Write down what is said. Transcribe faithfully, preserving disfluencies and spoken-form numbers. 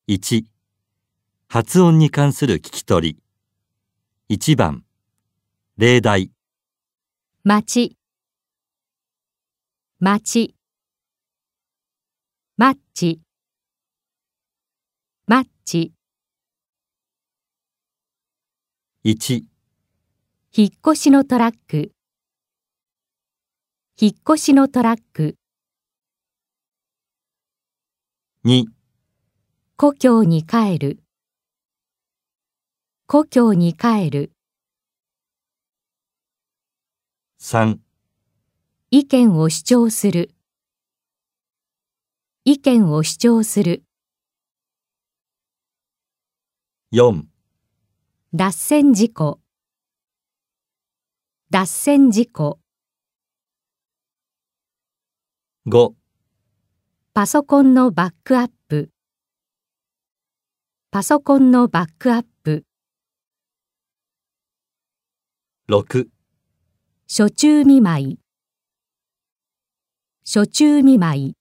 いち、発音に関する聞き取り。いちばん、例題。 町、町、マッチ、マッチ。 いち、 引っ越しのトラック、引っ越しのトラック。 に、 故郷に帰る、故郷に帰る。 さん、 意見を主張する、意見を主張する。 よん、 脱線事故、脱線事故。 ご、 パソコンのバックアップ、パソコンのバックアップ。 ろく、 暑中見舞い、暑中見舞い。